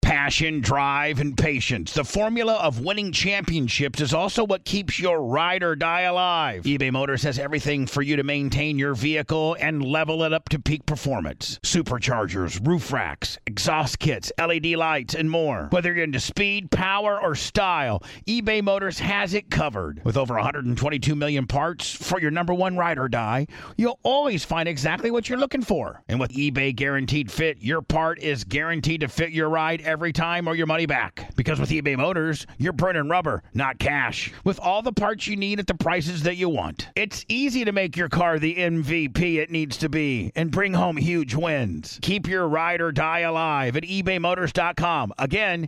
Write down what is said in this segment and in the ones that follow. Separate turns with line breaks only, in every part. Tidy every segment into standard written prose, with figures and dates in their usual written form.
Passion, drive, and patience. The formula of winning championships is also what keeps your ride or die alive. eBay Motors has everything for you to maintain your vehicle and level it up to peak performance. Superchargers, roof racks, exhaust kits, LED lights, and more. Whether you're into speed, power, or style, eBay Motors has it covered. With over 122 million parts for your number one ride or die, you'll always find exactly what you're looking for. And with eBay Guaranteed Fit, your part is guaranteed to fit your ride every time or your money back. Because with eBay Motors, you're burning rubber, not cash. With all the parts you need at the prices that you want. It's easy to make your car the MVP it needs to be and bring home huge wins. Keep your ride or die alive at ebaymotors.com. Again,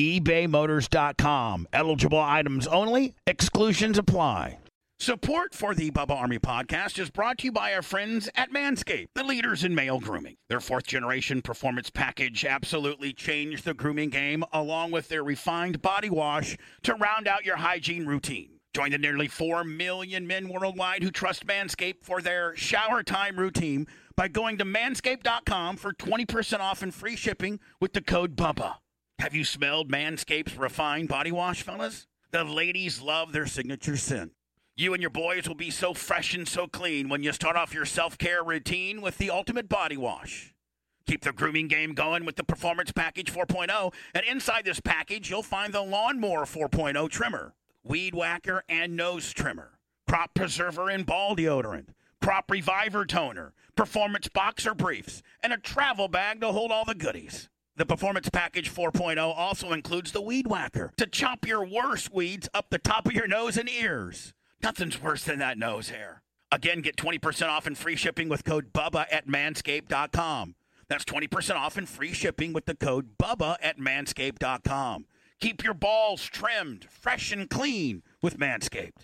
ebaymotors.com. Eligible items only. Exclusions apply. Support for the Bubba Army podcast is brought to you by our friends at Manscaped, the leaders in male grooming. Their 4th-generation performance package absolutely changed the grooming game, along with their refined body wash to round out your hygiene routine. Join the nearly 4 million men worldwide who trust Manscaped for their shower time routine by going to manscaped.com for 20% off and free shipping with the code BUBBA. Have you smelled Manscaped's refined body wash, fellas? The ladies love their signature scent. You and your boys will be so fresh and so clean when you start off your self-care routine with the ultimate body wash. Keep the grooming game going with the Performance Package 4.0, and inside this package, you'll find the Lawnmower 4.0 trimmer, Weed Whacker and Nose Trimmer, Crop Preserver and Ball Deodorant, Crop Reviver Toner, Performance Boxer Briefs, and a travel bag to hold all the goodies. The Performance Package 4.0 also includes the Weed Whacker to chop your worst weeds up the top of your nose and ears. Nothing's worse than that nose hair. Again, get 20% off and free shipping with code BUBBA at manscaped.com. That's 20% off and free shipping with the code BUBBA at manscaped.com. Keep your balls trimmed, fresh, and clean with Manscaped.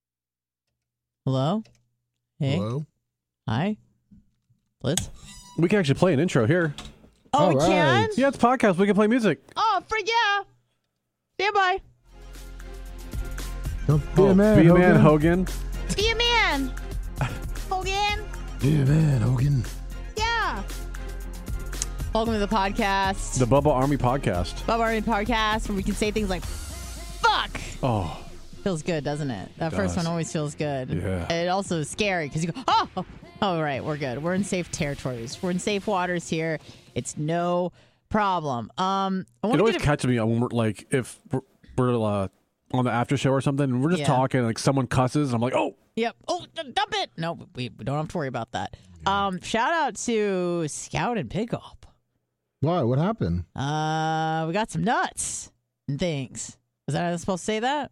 Hello? Hey.
Hello?
Hi? Blitz?
We can actually play an intro here.
Oh, we
All
can?
right.
Yeah, it's a podcast. We can play music.
Oh, yeah. Stand by.
Be a man,
Be a
Hogan.
man, Hogan.
Be a man. Hogan.
Be a man, Hogan.
Yeah. Welcome to the podcast.
The Bubba Army Podcast.
Bubba Army Podcast, where we can say things like, fuck.
Oh,
Feels good, doesn't it? That first
does.
one always feels good.
Yeah.
It also is scary because you go, oh, right, we're good. We're in safe territories. We're in safe waters here. It's no problem.
it always catches me when we're like, if we're on the after show or something, and we're just
Yeah.
talking, like someone cusses, and I'm like, oh.
Yep. Oh, dump it. No, we don't have to worry about that. Shout out to Scout and Pickup.
Why? What happened?
We got some nuts and things. Was that supposed to say that?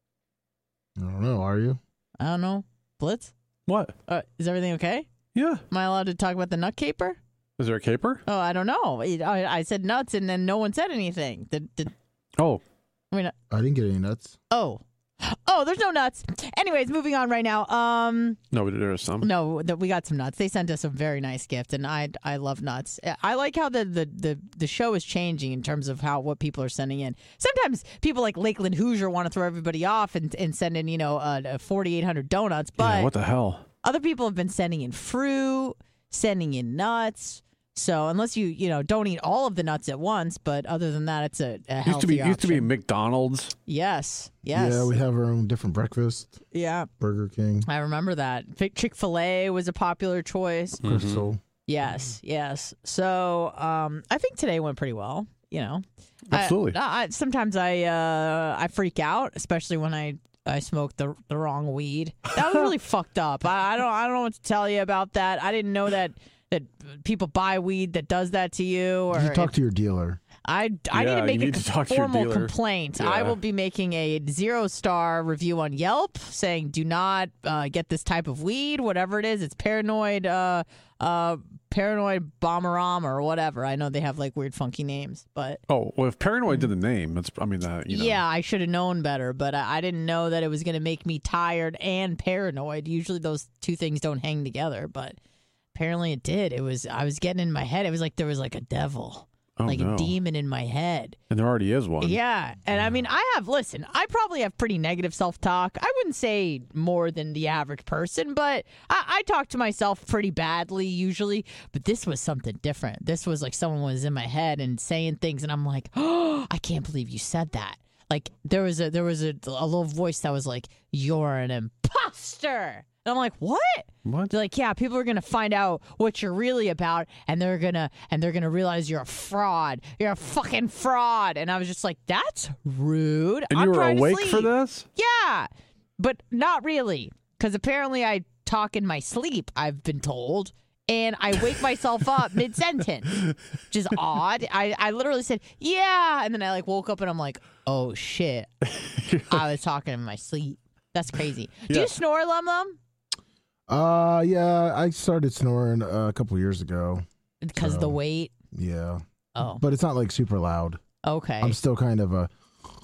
I don't know. Are you?
I don't know. Blitz?
What?
Is everything okay?
Yeah.
Am I allowed to talk about the nut caper?
Is there a caper?
Oh, I don't know. I said nuts and then no one said anything.
Oh.
I mean,
I didn't get any nuts.
oh, there's no nuts. Anyways, moving on right now.
No, there is some.
No, we got some nuts. They sent us a very nice gift, and I love nuts. I like how the show is changing in terms of what people are sending in. Sometimes people like Lakeland Hoosier want to throw everybody off and send in 4,800 donuts, but
Yeah, what the hell?
other people have been sending in fruit, sending in nuts. So unless you don't eat all of the nuts at once, but other than that, it's a healthy
Used to be
option.
McDonald's.
Yes.
Yeah, we have our own different breakfast.
Yeah.
Burger King,
I remember that. Chick-fil-A was a popular choice.
Crystal.
Yes. So I think today went pretty well.
Absolutely.
Sometimes I freak out, especially when I smoked the wrong weed. That was really fucked up. I don't know what to tell you about that. I didn't know that people buy weed that does that to you. Or
Did you talk to your dealer?
I need
Yeah,
to make
you
a
need to talk to your
formal
dealer.
complaint.
Yeah.
I will be making a 0-star review on Yelp saying do not get this type of weed, whatever it is. It's paranoid Bomaram or whatever. I know they have like weird funky names, but
Oh, well, if Paranoid did the name,
yeah, I should have known better, but I didn't know that it was going to make me tired and paranoid. Usually those two things don't hang together, but apparently it did. I was getting in my head. It was like there was like a devil like
no.
a demon in my head.
And there already is one.
Yeah. And I mean, I probably have pretty negative self-talk. I wouldn't say more than the average person, but I talk to myself pretty badly usually. But this was something different. This was like someone was in my head and saying things, and I'm like, oh, I can't believe you said that. Like there was a little voice that was like, "You're an imposter." And I'm like, what?
What?
They're like, yeah, people are gonna find out what you're really about, and they're gonna realize you're a fraud. You're a fucking fraud. And I was just like, that's rude.
And
I'm
you were
trying to
awake
sleep.
for this?
Yeah, but not really, because apparently I talk in my sleep. I've been told. And I wake myself up mid-sentence, which is odd. I literally said, yeah. And then I like woke up and I'm like, oh, shit. I was talking in my sleep. That's crazy. Do you snore, Lum Lum?
Yeah, I started snoring a couple years ago.
Because of the weight?
Yeah.
Oh.
But it's not like super loud.
Okay.
I'm still kind of a...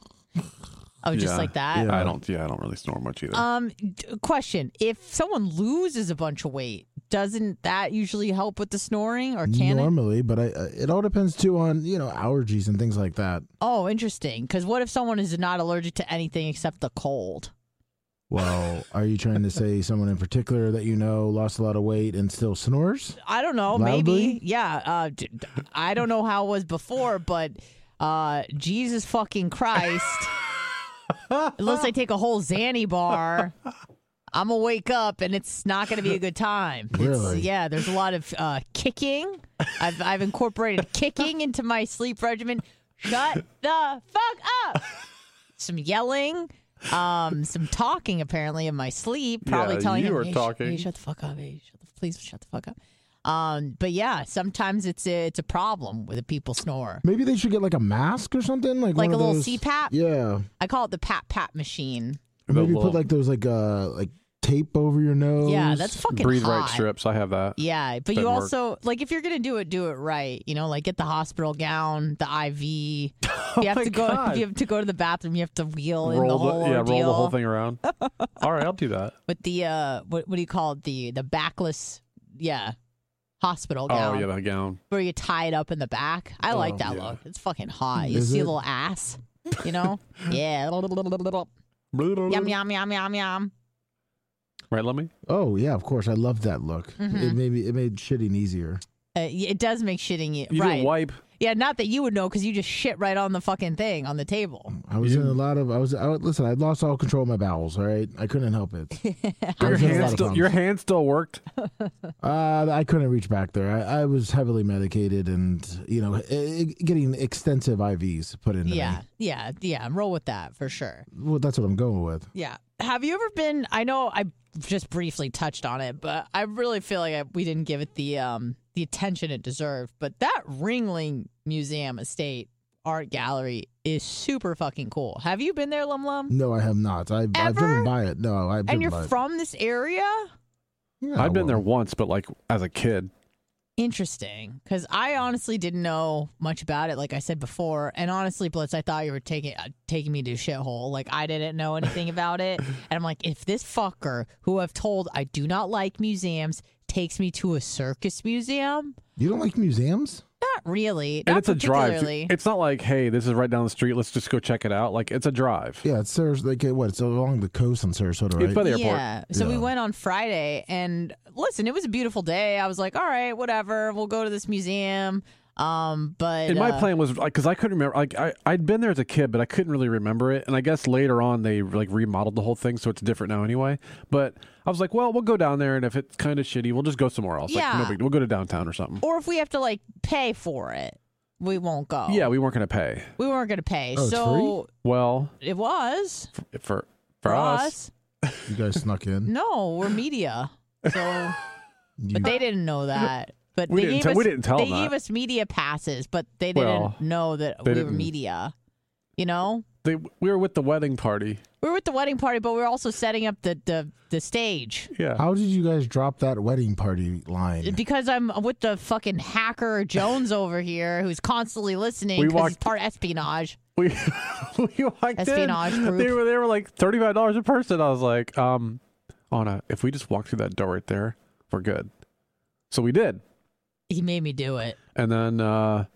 Oh, just like that?
Yeah.
I don't really snore much either.
Question. If someone loses a bunch of weight, doesn't that usually help with the snoring, or can
Normally, but it all depends too on, allergies and things like that.
Oh, interesting. Because what if someone is not allergic to anything except the cold?
Well, are you trying to say someone in particular that lost a lot of weight and still snores?
I don't know.
Loudly?
Maybe. Yeah. I don't know how it was before, but Jesus fucking Christ. Unless I take a whole Xanny bar, I'm going to wake up and it's not going to be a good time.
Really?
Yeah, there's a lot of kicking. I've incorporated kicking into my sleep regimen. Shut the fuck up. Some yelling. Some talking apparently in my sleep, probably
Yeah,
telling
you
him,
were
hey,
talking.
hey, shut the fuck up, hey, please shut the fuck up. But yeah, sometimes it's a problem when the people snore.
Maybe they should get like a mask or something, like
Like
one
a
of
little
those,
CPAP?
Yeah.
I call it the pat machine.
Or maybe
little-
put like those like tape over your nose.
Yeah, that's fucking
Breathe
hot.
right strips. I have that.
Yeah, but
Doesn't
you
work.
also like if you're gonna do it right. Like get the hospital gown, the IV. You have
my
to go.
God.
If you have to go to the bathroom, you have to wheel in the
Roll
whole
roll the
ordeal.
whole thing around. All right, I'll do that.
With the what do you call it? The backless, hospital gown.
Oh yeah, the gown.
Where you tie it up in the back. I like that
yeah.
look. It's fucking hot. You
Is
see a
it?
little ass. Yeah. Yum yum yum yum yum.
Right, Lemmy?
Oh yeah, of course. I love that look.
Mm-hmm.
It made shitting easier.
It does make shitting
You
right.
didn't wipe.
Yeah, not that you would know because you just shit right on the fucking thing on the table.
I was in a lot of. Listen. I lost all control of my bowels. All right, I couldn't help it. I was in a lot of problems.
Your hand still worked.
I couldn't reach back there. I was heavily medicated and getting extensive IVs put into me.
Yeah. Roll with that for sure.
Well, that's what I'm going with.
Yeah. Have you ever been? I know I just briefly touched on it, but I really feel like we didn't give it the attention it deserved. But that Ringling Museum Estate Art Gallery is super fucking cool. Have you been there, Lum Lum?
No, I have not. I've driven by it. No, I've driven
And you're
by it.
from this area?
Yeah,
I've been there
well,
once, but like as a kid.
Interesting, because I honestly didn't know much about it, like I said before. And honestly, Blitz, I thought you were taking me to a shithole. Like I didn't know anything about it, and I'm like, if this fucker, who I've told I do not like museums, takes me to a circus museum,
You don't like museums?
not really,
And
not
it's a drive.
particularly.
It's not like, hey, this is right down the street. Let's just go check it out. Like it's a drive.
Yeah, it's it's along the coast in Sarasota, right?
It's by the airport.
Yeah. So we
Yeah.
went on Friday, and listen, it was a beautiful day. I was like, all right, whatever, we'll go to this museum. But
And my plan was like, because I couldn't remember, like I'd been there as a kid, but I couldn't really remember it. And I guess later on they like remodeled the whole thing, so it's different now anyway. But I was like, well, we'll go down there, and if it's kind of shitty, we'll just go somewhere else.
Yeah.
Like, no big, we'll go to downtown or something.
or if we have to like pay for it, we won't go.
Yeah, we weren't going to pay.
We weren't going to pay.
Oh, it's
so
Well,
it was
for us.
You guys snuck in.
No, we're media. So,
You-
but they didn't know that. But
We
they
didn't
gave
tell-
us,
we didn't tell
they
them that.
gave us media passes, but they
Well,
didn't know that
they
we were
didn't.
media. You know,
We were with the wedding party.
we were at the wedding party, but we were also setting up the stage.
Yeah.
How did you guys drop that wedding party line?
Because I'm with the fucking hacker Jones over here, who's constantly listening
We
because he's
walked-
part espionage.
we walked
Espionage
in.
group.
They were like $35 a person. I was like, Anna, if we just walk through that door right there, we're good. So we did.
He made me do it.
And then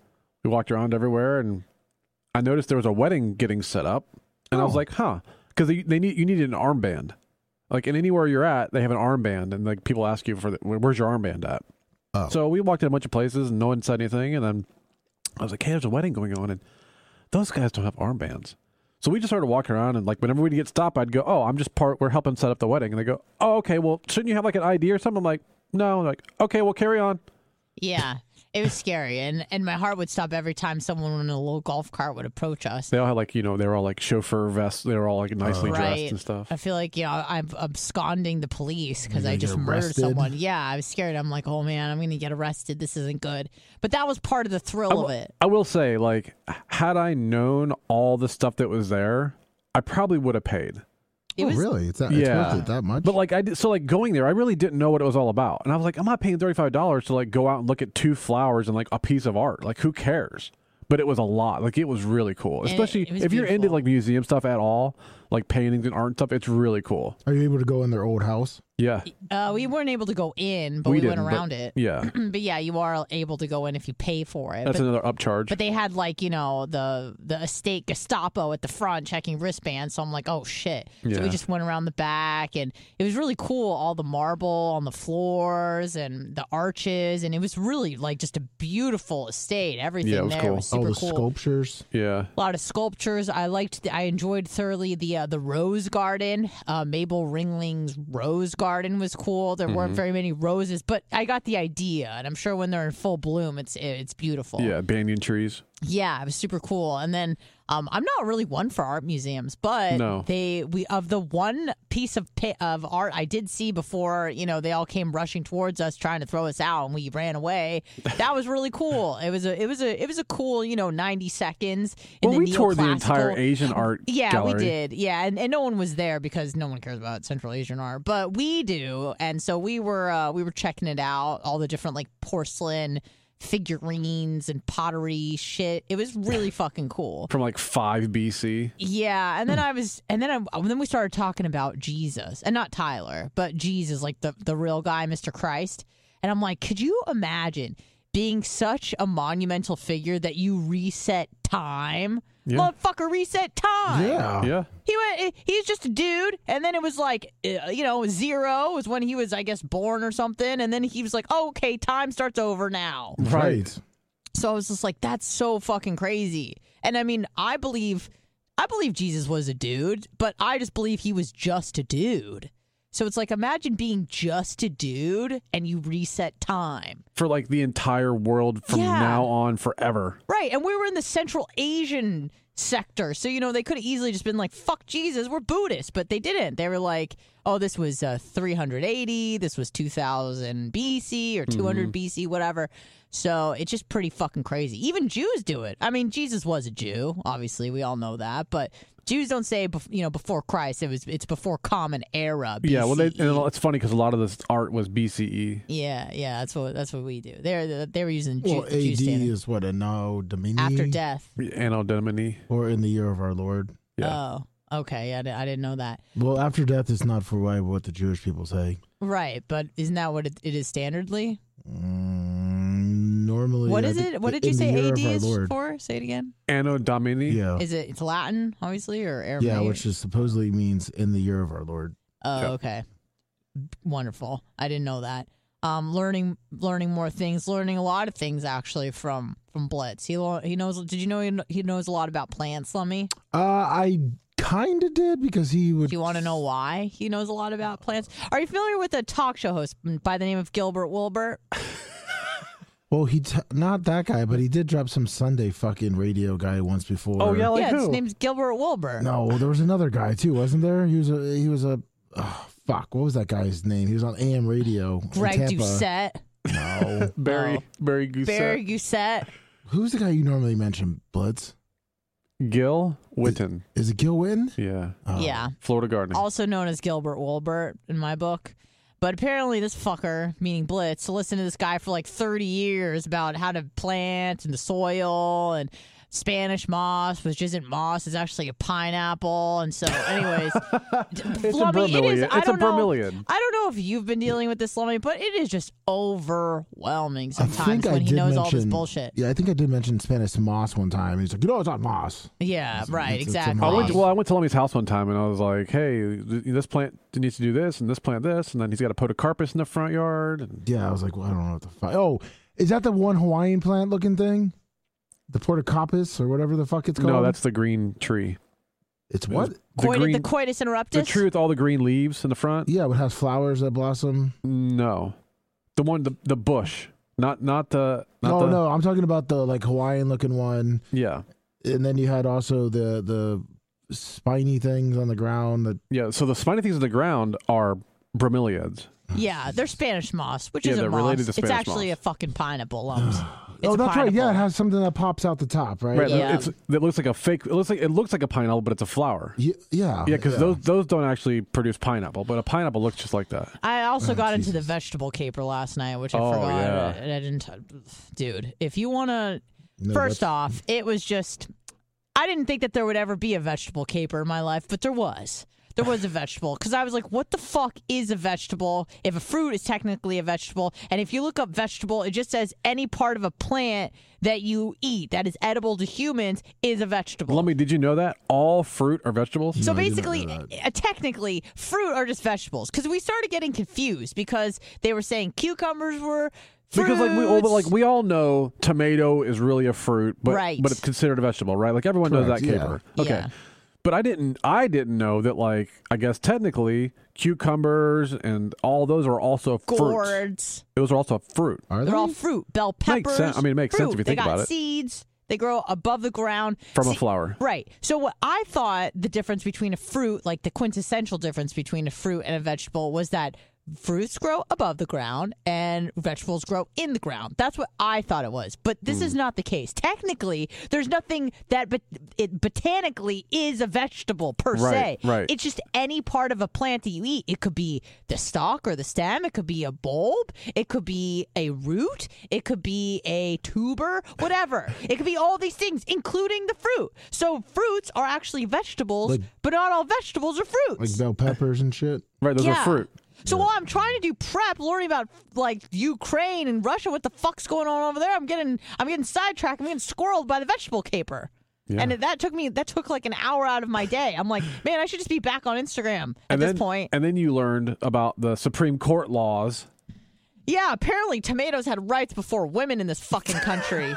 We walked around everywhere, and I noticed there was a wedding getting set up, and I was like, huh, because you needed an armband. Like, and anywhere you're at, they have an armband, and like people ask you where's your armband at?
Oh.
So we walked in a bunch of places, and no one said anything, and then I was like, hey, there's a wedding going on, and those guys don't have armbands. So we just started walking around, and like whenever we'd get stopped, I'd go, oh, we're helping set up the wedding. And they go, oh, okay, well, shouldn't you have like an ID or something? I'm like, no. I'm like, okay, well, carry on.
Yeah, it was scary, and my heart would stop every time someone in a little golf cart would approach us.
They all had like, they were all like chauffeur vests. They were all like nicely dressed and stuff.
I feel like, I'm absconding the police because I just
get
murdered
arrested?
someone. Yeah, I was scared. I'm like, oh man, I'm going to get arrested. This isn't good. But that was part of the thrill of it.
I will say, like, had I known all the stuff that was there, I probably would have paid.
It was
really? It's worth it that much?
But like going there, I really didn't know what it was all about, and I was like, I'm not paying $35 to like go out and look at 2 flowers and like a piece of art. Like, who cares? But it was a lot. Like, it was really cool, especially
it was
if you're into
beautiful.
like museum stuff at all, like paintings and art and stuff. It's really cool.
Are you able to go in their old house?
Yeah,
we weren't able to go in, but we went
didn't, but-
around it.
Yeah,
But yeah, you are able to go in if you pay for it.
that's
But
another upcharge.
But they had like, the estate Gestapo at the front checking wristbands. So I'm like, oh shit. So
Yeah.
we just went around the back, and it was really cool. All the marble on the floors and the arches, and it was really like just a beautiful estate. Everything
Yeah, it was
there
cool.
was
All
super
the
cool.
sculptures.
Yeah,
A lot of sculptures. I enjoyed thoroughly the Rose Garden. Mabel Ringling's Rose Garden was cool. There weren't very many roses, but I got the idea, and I'm sure when they're in full bloom, it's beautiful.
yeah, banyan trees.
Yeah, it was super cool. And then I'm not really one for art museums, but
No.
we of the one piece of art I did see before, they all came rushing towards us trying to throw us out, and we ran away. That was really cool. It was a cool 90 seconds. In
Well,
the
we toured the entire
neoclassical-
Asian art
Yeah,
gallery.
we did. Yeah, and no one was there because no one cares about Central Asian art, but we do. And so we were checking it out, all the different like porcelain figurines and pottery shit. It was really fucking cool.
From like 5 BC.
Yeah, and then we started talking about Jesus, and not Tyler, but Jesus, like the real guy, Mr. Christ. And I'm like, could you imagine being such a monumental figure that you reset time?
Yeah.
Motherfucker, reset time.
Yeah.
He's just a dude, and then it was like, 0 was when he was, I guess, born or something, and then he was like, oh, okay, time starts over now.
Right.
So I was just like, that's so fucking crazy. And I mean, I believe Jesus was a dude, but I just believe he was just a dude. So it's like, imagine being just a dude and you reset time.
For like the entire world from
Yeah.
now on forever.
Right. And we were in the Central Asian sector. So, they could have easily just been like, fuck Jesus, we're Buddhists. But they didn't. They were like, oh, this was 380. This was 2000 BC or 200 BC, whatever. So it's just pretty fucking crazy. Even Jews do it. I mean, Jesus was a Jew. Obviously, we all know that. But Jews don't say, before Christ. It's before Common Era. BCE.
Yeah, well, and it's funny because a lot of this art was BCE.
Yeah. That's what we do. They were using
Well,
Jew
AD
standard.
is what, Anno Domini?
After death.
Anno Domini.
Or in the year of our Lord.
Yeah.
Oh, okay. I didn't know that.
Well, after death is not for what the Jewish people say.
Right, but isn't that what it is standardly?
Normally,
What
I
is
think
it? What did
in
you
the
say
year
AD
of our
is
Lord.
for? Say it again.
Anno Domini.
Yeah.
It's Latin, obviously, or Aramaic?
Yeah, which is supposedly means in the year of our Lord.
Oh,
Yeah.
okay. Wonderful. I didn't know that. Learning more things. Learning a lot of things actually from Blitz. He knows. Did you know he knows a lot about plants, Lummy?
I kind of did because he would.
Do you want to know why he knows a lot about plants? Are you familiar with a talk show host by the name of Gilbert Wilbert?
Well, not that guy, but he did drop some Sunday fucking radio guy once before.
Oh, yeah, like
yeah,
who?
his name's Gilbert Wilbur.
No, there was another guy too, wasn't there? He was a. Oh, fuck, what was that guy's name? He was on AM radio. in
Greg
Tampa.
Doucette.
No.
Barry
Oh.
Gousset.
Barry Gousset.
Who's the guy you normally mention, Blitz?
Gil Witten.
Is it Gil Witten?
Yeah.
Oh.
Yeah.
Florida Gardening.
Also known as Gilbert Wilbert in my book. But apparently this fucker, meaning Blitz, listened to this guy for like 30 years about how to plant and the soil and Spanish moss, which isn't moss, it's actually a pineapple. And so anyways,
It's a
Flubby, it is,
bromeliad. It's a bromeliad.
I don't know if you've been dealing with this, Lummy, but it is just overwhelming
I
sometimes
think
when
I
he
did
knows all this
mention-
bullshit.
Yeah, I think I did mention Spanish moss one time. He's like, it's not moss.
Yeah, right,
it's a
exactly.
moss.
I went to Lummy's house one time and I was like, hey, this plant needs to do this and this plant this, and then he's got a podocarpus in the front yard. And
Yeah, I was like, well, I don't know what the fuck. Oh, is that the one Hawaiian plant looking thing? The portocopis or whatever the fuck it's called?
no, that's the green tree.
It's what?
The coitus interruptus?
The tree with all the green leaves in the front?
Yeah, it has flowers that blossom.
No. The one, the bush. Not the...
No, I'm talking about the like Hawaiian looking one.
Yeah.
And then you had also the spiny things on the ground. That
Yeah, so the spiny things on the ground are bromeliads.
Yeah, they're Spanish moss, which
Yeah,
isn't
they're
moss.
related to
It's
Spanish
actually
moss.
a fucking pineapple, Lums. It's
oh,
a
that's right. Yeah, it
pineapple.
has something that pops out the top, right?
Right.
Yeah.
It looks like a fake... It looks like a pineapple, but it's a flower.
Yeah.
Yeah, because those don't actually produce pineapple, but a pineapple looks just like that.
I also got into the
Jesus.
vegetable caper last night, which I
Oh,
forgot.
yeah.
And I didn't. Dude, if you want to.
No,
First
that's-
off, it was just. I didn't think that there would ever be a vegetable caper in my life, but there was. There was a vegetable because I was like, what the fuck is a vegetable? If a fruit is technically a vegetable, and if you look up vegetable, it just says any part of a plant that you eat that is edible to humans is a vegetable.
Lummy, did you know that? All fruit are vegetables?
So
No, I did not
basically,
know
technically, fruit are just vegetables because we started getting confused because they were saying cucumbers were fruits.
Because we all know tomato is really a fruit, but
Right.
but it's considered a vegetable, right? Like everyone knows that
Correct, yeah.
caper. Okay.
Yeah.
But I didn't know that, like, I guess technically cucumbers and all those are also fruits.
gourds.
Those are also fruit.
Are
They're
they?
all fruit. Bell
Makes
peppers.
sense. I mean, it makes sense
fruit.
if you
They
think
got
about it.
seeds. They grow above the ground.
From a flower.
Right. So what I thought the difference between a fruit, like the quintessential difference between a fruit and a vegetable, was that fruits grow above the ground and vegetables grow in the ground. That's what I thought it was. But this is not the case. Technically, there's nothing that it botanically is a vegetable per se.
Right.
It's just any part of a plant that you eat. It could be the stalk or the stem. It could be a bulb. It could be a root. It could be a tuber, whatever. It could be all these things, including the fruit. So fruits are actually vegetables,
Like-
but not all vegetables are fruits.
Like bell peppers and shit.
Right, those
Yeah.
are fruit.
So while I'm trying to do prep, learning about like Ukraine and Russia, what the fuck's going on over there? I'm getting sidetracked. I'm getting squirreled by the vegetable caper.
Yeah.
And that took like an hour out of my day. I'm like, man, I should just be back on Instagram at this point.
And then you learned about the Supreme Court laws.
Yeah, apparently tomatoes had rights before women in this fucking country.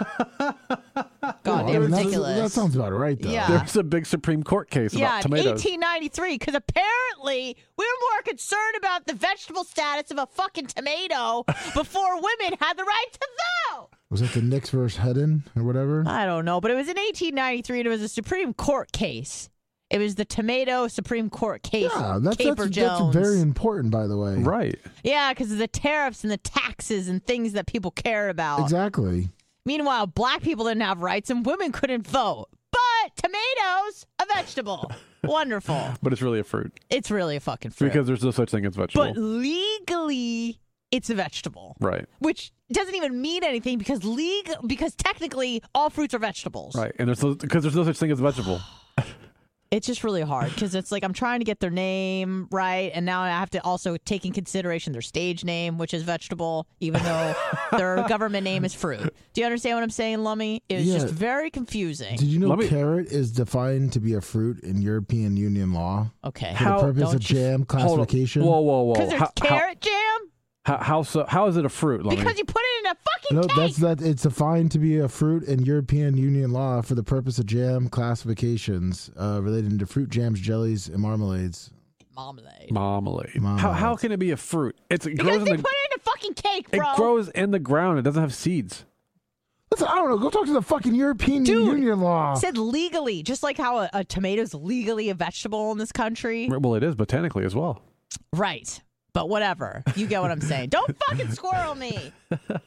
God,
I
they're
mean,
ridiculous.
That sounds about right, though.
Yeah.
There's a big Supreme Court case
Yeah,
about
in
tomatoes.
1893, because apparently we were more concerned about the vegetable status of a fucking tomato before women had the right to vote.
Was that the Knicks versus Hedden or whatever?
I don't know, but it was in 1893 and it was a Supreme Court case. It was the tomato Supreme Court case.
Yeah, that's
Caper Jones.
very important, by the way.
Right.
Yeah, because of the tariffs and the taxes and things that people care about.
Exactly.
Meanwhile, black people didn't have rights and women couldn't vote. But tomatoes, a vegetable. Wonderful.
But it's really a fruit.
It's really a fucking fruit.
Because there's no such thing as vegetable.
But legally, it's a vegetable.
Right.
Which doesn't even mean anything because technically all fruits are vegetables.
Right. And because there's no such thing as vegetable.
It's just really hard because it's like I'm trying to get their name right, and now I have to also take in consideration their stage name, which is vegetable, even though their government name is fruit. Do you understand what I'm saying, Lummy? It's
Yeah.
just very confusing.
Did you know
Let me-
carrot is defined to be a fruit in European Union law
Okay.
for the purpose
don't
of
you-
jam
Hold on.
classification?
Whoa.
Because there's carrot jam?
How is it a fruit, Lummy?
Because you put it in a fucking
No,
cake.
it's defined to be a fruit in European Union law for the purpose of jam classifications relating to fruit jams, jellies, and marmalades.
Marmalade.
Marmalade.
Marmalade.
How can it be a fruit? It
Because
grows
they
in
put it in a fucking cake, bro.
it grows in the ground. It doesn't have seeds.
Listen, I don't know. Go talk to the fucking European
Dude,
Union law.
Said legally, just like how a tomato's legally a vegetable in this country.
Well, it is botanically as well.
Right. But whatever. You get what I'm saying. Don't fucking squirrel me.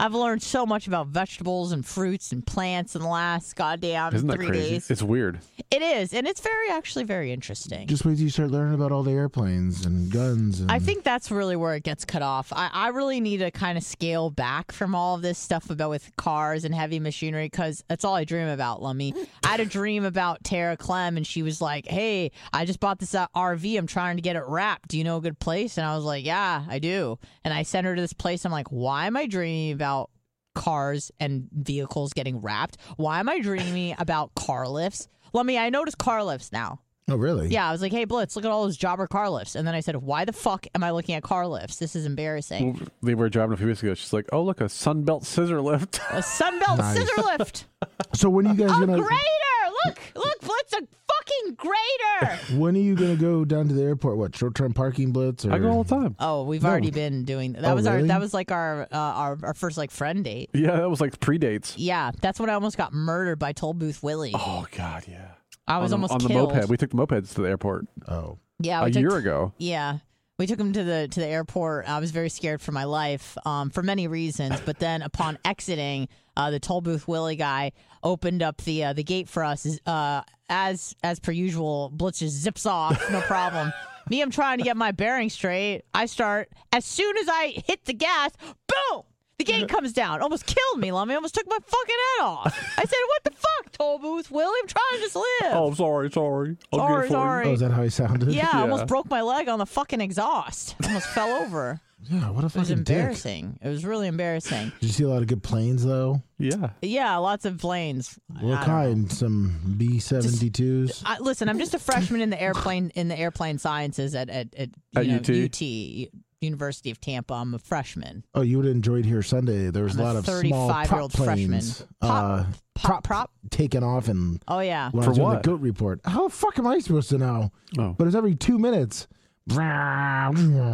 I've learned so much about vegetables and fruits and plants in the last goddamn
Isn't that
3
crazy?
days.
It's weird.
It is, and it's actually very interesting.
Just wait till you start learning about all the airplanes and guns. And
I think that's really where it gets cut off. I really need to kind of scale back from all of this stuff about with cars and heavy machinery because that's all I dream about, Lummy. I had a dream about Tara Clem, and she was like, hey, I just bought this RV. I'm trying to get it wrapped. Do you know a good place? And I was like, yeah, I do. And I sent her to this place. I'm like, why am I dreaming about cars and vehicles getting wrapped? Why am I dreaming about car lifts? Lummy, I noticed car lifts now.
Oh, really?
Yeah, I was like, hey, Blitz, look at all those jobber car lifts. And then I said, why the fuck am I looking at car lifts? This is embarrassing.
Well, they were driving a few weeks ago. She's like, oh, look, a Sunbelt scissor lift.
A Sunbelt
Nice.
scissor lift.
So when are you guys
A
gonna?
grader. Look, Blitz, a fucking grader.
When are you gonna go down to the airport? What, short-term parking blitz? Or...
I go all the time.
Oh, we've
No.
already been doing that.
Oh,
Was
really?
that was like our first like friend date.
Yeah, that was like pre-dates.
Yeah, that's when I almost got murdered by Toll Booth Willie.
Oh, God, yeah.
I was almost
on the
killed.
moped. We took the mopeds to the airport
Oh,
Yeah,
a
we took-
year ago.
Yeah. We took him to the airport. I was very scared for my life for many reasons. But then upon exiting, the Toll Booth Willie guy opened up the gate for us. As per usual, Blitz just zips off, no problem. Me, I'm trying to get my bearings straight. I start, as soon as I hit the gas, boom! The gate comes down. Almost killed me, Lummy. Almost took my fucking head off. I said, what the fuck, Toll Booth Willie? I'm trying to just live.
Oh, sorry. I'll get it for you.
Sorry.
oh, is that how he sounded?
Yeah, I
Yeah.
almost broke my leg on the fucking exhaust. Almost fell over.
Yeah. What a
It was
fucking dick.
embarrassing. It was really embarrassing.
Did you see a lot of good planes though?
Yeah.
Yeah, lots of planes.
What
I don't know.
kind? Some B-72s.
Listen, I'm just a freshman in the airplane sciences at
UT?
UT, University of Tampa. I'm a freshman.
Oh, you would have enjoyed here Sunday. There was
I'm
a
a
lot of small
35-year-old
prop
freshman.
planes.
Prop?
Taking off and
Oh yeah.
when I
For
was doing
what?
the goat report. How the fuck am I supposed to know?
Oh.
But it's every 2 minutes. Yeah.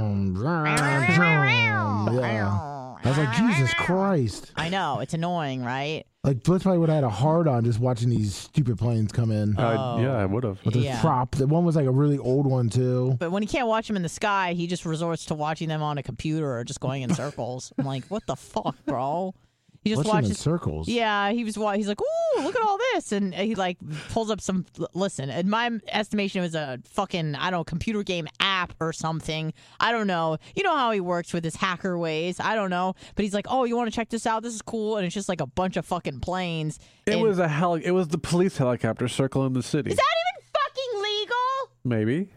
I was like, Jesus Christ.
I know, it's annoying, right?
Like, Blitz probably would have had a hard on just watching these stupid planes come in.
Yeah, I would have.
With the
Yeah.
prop. The one was like a really old one, too.
But when he can't watch them in the sky, he just resorts to watching them on a computer or just going in circles. I'm like, what the fuck, bro? He just
Watching them in
watches.
circles.
Yeah, he's like, ooh, look at all this, and he like pulls up some. Listen, in my estimation, it was a fucking computer game app or something. I don't know. You know how he works with his hacker ways. I don't know, but he's like, oh, you want to check this out? This is cool, and it's just like a bunch of fucking planes.
It
And-
was it was the police helicopter circling the city.
Is that even fucking legal?
Maybe.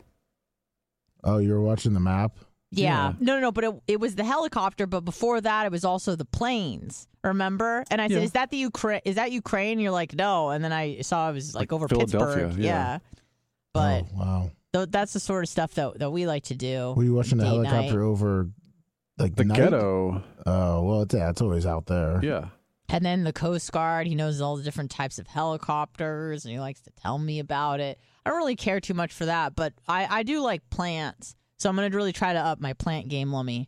Oh, you were watching the map?
Yeah. No. But it was the helicopter. But before that, it was also the planes. Remember? And I said,
Yeah.
"Is that the Ukraine? Is that Ukraine?" And you're like, "No." And then I saw it was like over
Philadelphia,
Pittsburgh.
yeah.
But
Oh, wow.
that's the sort of stuff that we like to do.
Were you watching the
date
helicopter
night.
over like
The
night?
ghetto.
Oh, well, it's always out there.
Yeah.
And then the Coast Guard, he knows all the different types of helicopters, and he likes to tell me about it. I don't really care too much for that, but I do like plants, so I'm gonna really try to up my plant game, Lummy.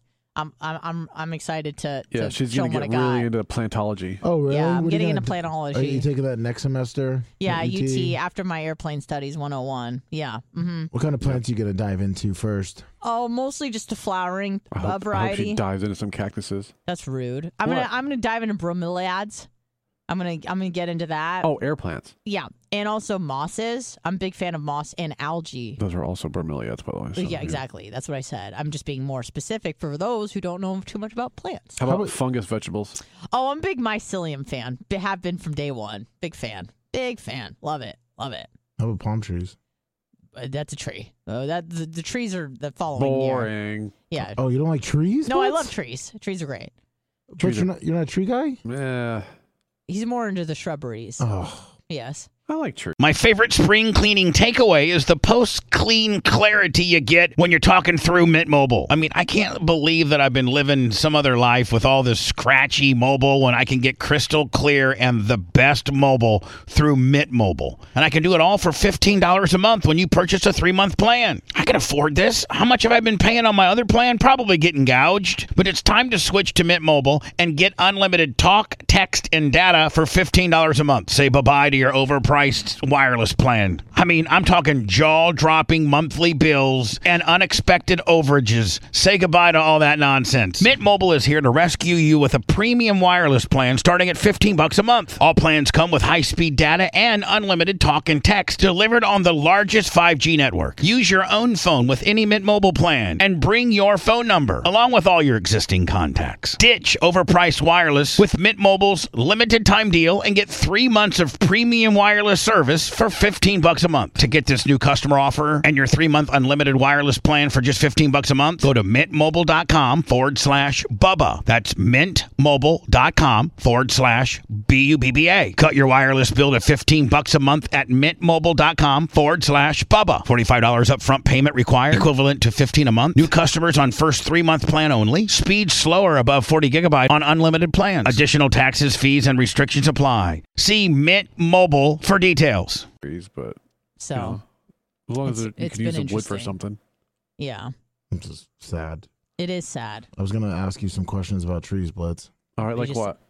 I'm excited to
Yeah, she's
show
going
him
to
what
get
I got.
really into plantology.
Oh, really?
Yeah, I'm
What are you
getting
gonna
into
do?
plantology.
Are you taking that next semester?
Yeah,
at
UT after my airplane studies 101. Yeah. Mm-hmm.
What kind of plants are you going to dive into first?
Oh, mostly just a flowering
I hope she
variety.
dives into some cactuses.
That's rude. I'm
What?
gonna dive into bromeliads. I'm gonna get into that.
Oh, air plants.
Yeah, and also mosses. I'm a big fan of moss and algae.
Those are also bromeliads, by the way. so,
Yeah, exactly. That's what I said. I'm just being more specific for those who don't know too much about plants.
How
How
about
about-
fungus vegetables?
Oh, I'm a big mycelium fan. Have been from day one. Big fan. Big fan. Love it. Love it.
How about palm trees?
That's a tree. Oh, that the trees are the following year.
Boring.
Yeah.
Oh, you don't like trees?
No, I
Blitz?
love trees. Trees are great.
But
Trees
you're not a tree guy?
Yeah.
He's more into the shrubberies.
Oh,
Yes.
I like trees.
My favorite spring cleaning takeaway is the post-clean clarity you get when you're talking through Mint Mobile. I mean, I can't believe that I've been living some other life with all this scratchy mobile when I can get crystal clear and the best mobile through Mint Mobile. And I can do it all for $15 a month when you purchase a 3-month plan. I can afford this. How much have I been paying on my other plan? Probably getting gouged. But it's time to switch to Mint Mobile and get unlimited talk, text, and data for $15 a month. Say bye-bye to your overpriced overpriced wireless plan. I mean, I'm talking jaw-dropping monthly bills and unexpected overages. Say goodbye to all that nonsense. Mint Mobile is here to rescue you with a premium wireless plan starting at $15 a month. All plans come with high-speed data and unlimited talk and text delivered on the largest 5G network. Use your own phone with any Mint Mobile plan and bring your phone number along with all your existing contacts. Ditch overpriced wireless with Mint Mobile's limited time deal and get 3 months of premium wireless service for $15 a month. To get this new customer offer and your 3-month unlimited wireless plan for just $15 a month, go to mintmobile.com/Bubba. That's mintmobile.com/BUBBA. Cut your wireless bill to $15 a month at mintmobile.com/Bubba. $45 upfront payment required, equivalent to $15 a month. New customers on first 3-month plan only. Speed slower above 40 gigabyte on unlimited plans. Additional taxes, fees, and restrictions apply. See Mint Mobile for details.
But
So,
you know, as long as you
it's
can use
been
the wood for
interesting.
something.
yeah,
I'm just sad.
it is sad.
I was going to ask you some questions about trees, Blitz.
All right,
We
like
just-
what?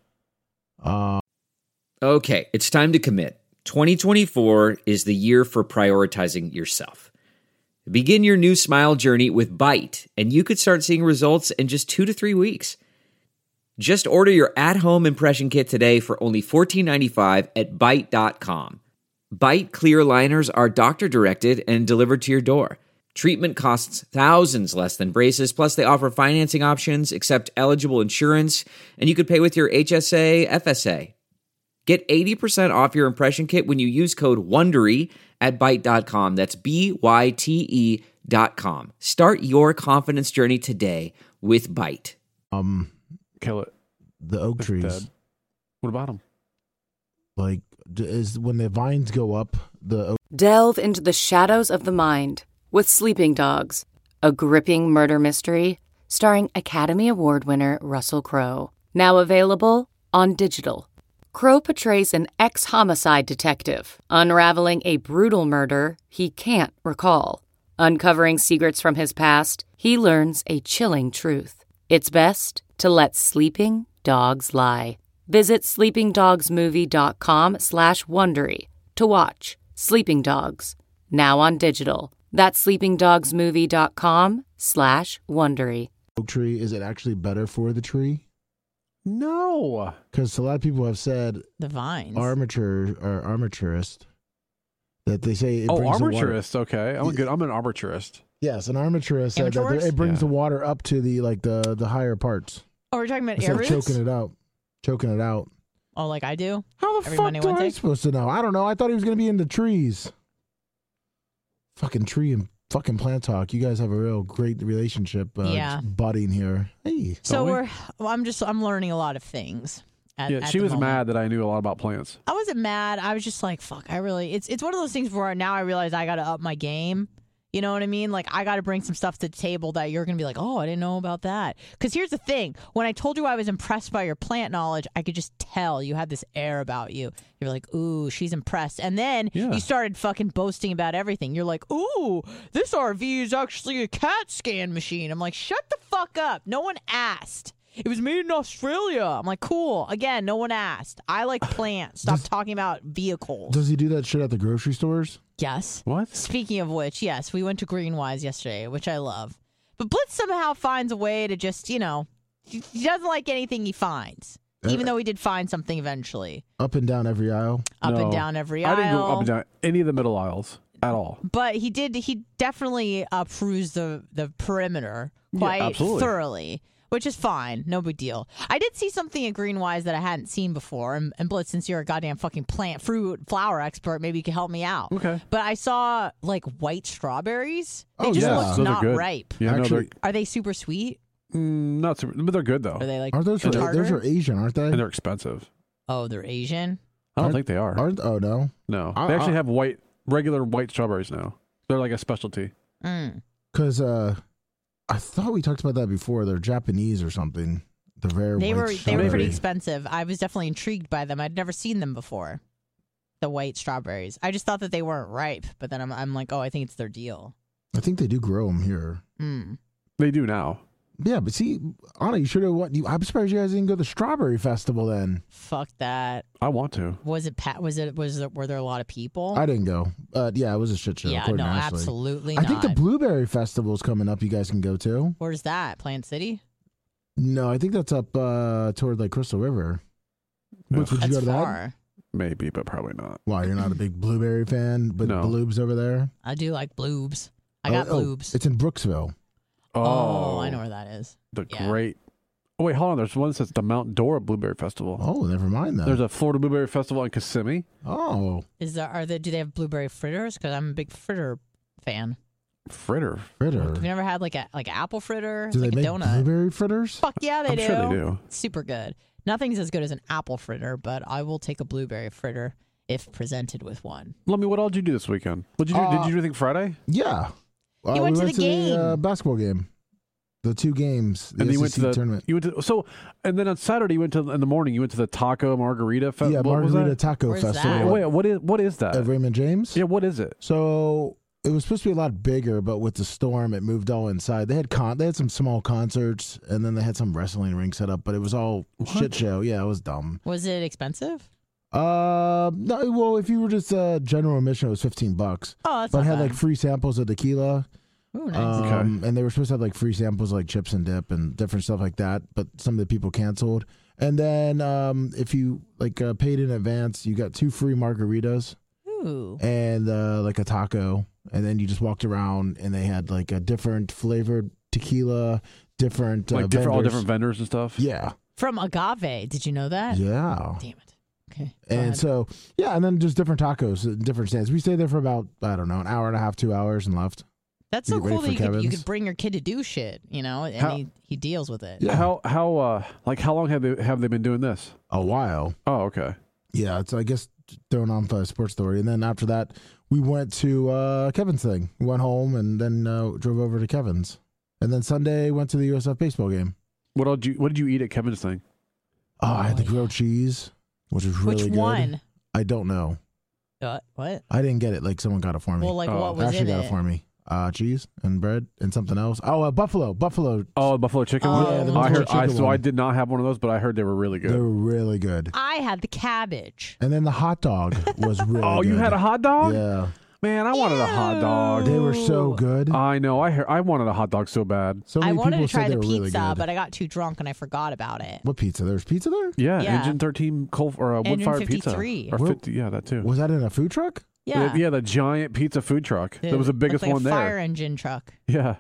Okay, it's time to commit. 2024 is the year for prioritizing yourself. Begin your new smile journey with Byte, and you could start seeing results in just 2 to 3 weeks. Just order your at-home impression kit today for only $14.95 at Byte.com. Byte clear liners are doctor-directed and delivered to your door. Treatment costs thousands less than braces, plus they offer financing options, accept eligible insurance, and you could pay with your HSA, FSA. Get 80% off your impression kit when you use code WONDERY at Byte.com. That's BYTE.com. Start your confidence journey today with Byte.
Kill it.
The oak
It's
trees,
dead. What about them?
like, is when the vines go up, the oak
Delve into the shadows of the mind with Sleeping Dogs, a gripping murder mystery starring Academy Award winner Russell Crowe. Now available on digital. Crowe portrays an ex-homicide detective unraveling a brutal murder he can't recall. Uncovering secrets from his past, he learns a chilling truth. It's best to let sleeping dogs lie. Visit sleepingdogsmovie.com/Wondery to watch Sleeping Dogs, now on digital. That's sleepingdogsmovie.com/Wondery.
oak tree, is it actually better for the tree?
No.
Because a lot of people have said
The vines.
armaturist that they say it brings the water.
Armaturist. Okay, I'm good. I'm an armaturist.
Yes, an armaturist said that
Amateurs?
it brings
Yeah.
the water up to the the higher parts.
Oh, we're talking about
Instead
air
of
roots?
choking it out.
Oh, like I do?
How the
Every
fuck
Monday,
am I
Wednesday?
supposed to know? I don't know. I thought he was going to be into trees. Fucking tree and fucking plant talk. You guys have a real great relationship
Yeah.
budding here. Hey.
So
Don't we?
I'm learning a lot of things.
Yeah, she was mad that I knew a lot about plants.
I wasn't mad. I was just like, fuck, it's one of those things where now I realize I got to up my game. You know what I mean? Like, I got to bring some stuff to the table that you're going to be like, oh, I didn't know about that. Because here's the thing. When I told you I was impressed by your plant knowledge, I could just tell you had this air about you. You're like, ooh, she's impressed. And then
Yeah.
you started fucking boasting about everything. You're like, ooh, this RV is actually a CAT scan machine. I'm like, shut the fuck up. No one asked. It was made in Australia. I'm like, cool. Again, no one asked. I like plants. Stop talking about vehicles.
Does he do that shit at the grocery stores?
Yes.
What?
Speaking of which, yes, we went to Greenwise yesterday, which I love. But Blitz somehow finds a way to just, he doesn't like anything he finds, even though he did find something eventually.
Up and down every aisle?
Up and
No.
down every
I
aisle.
didn't go up and down any of the middle aisles at all.
But he definitely perused the perimeter
Yeah,
quite
absolutely.
thoroughly, which is fine. No big deal. I did see something at Greenwise that I hadn't seen before. And Blitz, since you're a goddamn fucking flower expert, maybe you can help me out.
Okay.
But I saw like white strawberries. They
Oh,
just
yeah.
look
Those are
not
good.
ripe.
Yeah,
Actually,
Are they super sweet?
not super, but they're good though,
Are they like
aren't those
tartar?
those are Asian, aren't they?
and they're expensive.
Oh, they're Asian?
I don't
Aren't-
think they are.
Oh, no.
No,
I-
they actually
I-
have regular white strawberries now. They're like a specialty.
Mm.
Because I thought we talked about that before. They're Japanese or something. The rare
They
white
were pretty
strawberry.
expensive. I was definitely intrigued by them. I'd never seen them before. The white strawberries. I just thought that they weren't ripe, but then I'm like, oh, I think it's their deal.
I think they do grow them here.
Mm.
They do now.
Yeah, but see, Anna, you should have. I'm surprised you guys didn't go to the Strawberry Festival then.
Fuck that.
I want to.
Were there a lot of people?
I didn't go. Yeah, it was a shit show.
Yeah,
according
no,
to Ashley.
absolutely
I
not.
think the Blueberry Festival is coming up. You guys can go to.
Where's that? Plant City?
No, I think that's up toward like Crystal River. Would you
That's
go to that?
far.
Maybe, but probably not.
Why, you're not a big Blueberry fan, but
No.
Bloobs over there?
I do like bloobs. I got bloobs.
It's in Brooksville.
Oh, I know where that is.
The
Yeah.
great. Oh, wait, hold on. There's one that says the Mount Dora Blueberry Festival.
Oh, never mind that.
There's a Florida Blueberry Festival in Kissimmee.
Oh,
Do they have blueberry fritters? Because I'm a big fritter fan.
Fritter.
fritter.
Have you never had like apple fritter? It's
Do they
like
make
a donut.
blueberry fritters?
Fuck yeah, they
I'm
do.
sure they do.
It's super good. Nothing's as good as an apple fritter, but I will take a blueberry fritter if presented with one.
Lummi, what all did you do this weekend? What did you do? Did you do anything Friday?
Yeah.
You went to the game.
Basketball game. The two games. The
And then you went
SEC
to the
tournament.
and then on Saturday you went to in the morning you went to the Taco Margarita Festival.
Yeah,
what was
Margarita
that?
Taco
Where's
Festival.
that?
Wait, what is that?
At Raymond James?
Yeah, what is it?
So it was supposed to be a lot bigger, but with the storm, it moved all inside. They had some small concerts, and then they had some wrestling ring set up, but it was all shit show. Yeah, it was dumb.
Was it expensive?
No, well, if you were just general admission, it was $15.
Oh, that's
But
not
it had
bad.
like free samples of tequila.
Ooh, nice.
Okay.
And they were supposed to have like free samples like chips and dip and different stuff like that, but some of the people canceled. And then if you like paid in advance, you got 2 free margaritas
Ooh.
and like a taco. And then you just walked around and they had like a different flavored tequila, different
Like all
vendors.
different vendors and stuff.
Yeah.
From Agave. Did you know that?
Yeah.
Damn it. Okay. go
And
ahead.
so, yeah, and then just different tacos, different stands. We stayed there for about, I don't know, an hour and a half, 2 hours and left.
That's
you
so
get ready
cool that
for
you
Kevin's?
could bring your kid to do shit, and
How-
he deals with it.
Yeah.
How long have they been doing this?
A while.
Oh, okay.
Yeah, it's, I guess, throwing on the sports story. And then after that, we went to Kevin's thing. We went home and then drove over to Kevin's. And then Sunday, went to the USF baseball game.
What did you eat at Kevin's thing?
Oh, I had the grilled cheese, which was really
Which
good.
one?
I don't know.
What?
I didn't get it. Like, someone got it for me.
Well, like
Oh.
what was
Ashley
in
got
it?
it for me. Cheese and bread and something else. Oh, buffalo.
Oh, the buffalo chicken
Oh.
one.
Yeah, the
I
buffalo
heard.
chicken
So
one.
I did not have one of those, but I heard they were really good.
They were really good.
I had the cabbage.
And then the hot dog was really
Oh,
good.
you had a hot dog?
Yeah.
Man, I wanted a hot dog.
They were so good.
I know. I wanted a hot dog so bad.
So
I
many
wanted
people
to try
said they
the
were really
pizza,
good.
but I got too drunk and I forgot about it.
What pizza? There's pizza there?
Yeah,
Yeah.
Engine 13 coal or
Engine
wood-fired pizza.
53.
Or
Where-
50, yeah, that too.
Was that in a food truck?
Yeah.
Yeah, the giant pizza food truck. That was the biggest
Looked like
one
a
there.
fire engine truck.
Yeah.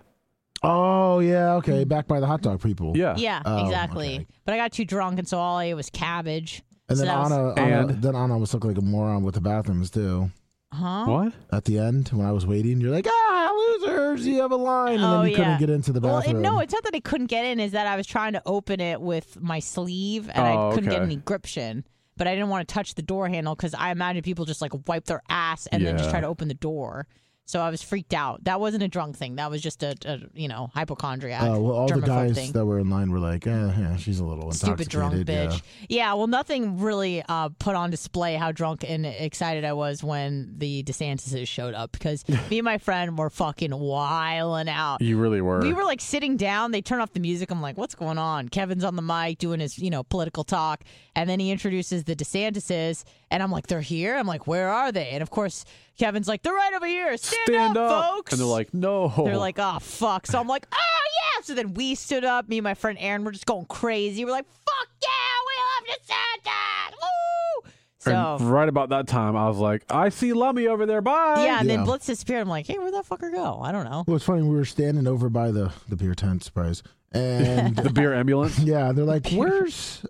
Oh, yeah. Okay. Back by the hot dog people.
Yeah.
Yeah,
Oh,
exactly.
okay.
But I got too drunk, and so all I ate was cabbage.
And
So
then
that was-
Anna was looking like a moron with the bathrooms, too.
Huh?
What?
At the end, when I was waiting, you're like, losers, you have a line. And
Oh,
then you couldn't
yeah.
get into the
Well,
bathroom.
no, it's not that I couldn't get in. Is that I was trying to open it with my sleeve, and
Oh,
I couldn't get
okay.
any gription. But I didn't want to touch the door handle because I imagine people just like wipe their ass and then just
Yeah.
try to open the door. So I was freaked out. That wasn't a drunk thing. That was just a hypochondriac.
Well, all the
germaphobe
guys
thing.
that were in line were like, yeah, she's a little
Stupid drunk
intoxicated.
bitch. Yeah, well, nothing really put on display how drunk and excited I was when the DeSantis showed up because me and my friend were fucking wilding out.
You really were.
We were like sitting down. They turn off the music. I'm like, what's going on? Kevin's on the mic doing his, political talk. And then he introduces the DeSantises. And I'm like, they're here? I'm like, where are they? And of course, Kevin's like, they're right over here. Stand up, folks.
And they're like, no.
They're like, oh, fuck. So I'm like, oh, yeah. So then we stood up. Me and my friend Aaron were just going crazy. We're like, fuck yeah, we love DeSantis. Woo! So,
and right about that time, I was like, I see Lummy over there. Bye.
yeah. And then
Yeah.
Blitz disappeared. I'm like, hey, where'd that fucker go? I don't know.
Well, it's funny. We were standing over by the beer tent, surprise. And
The beer ambulance.
yeah, they're like, where's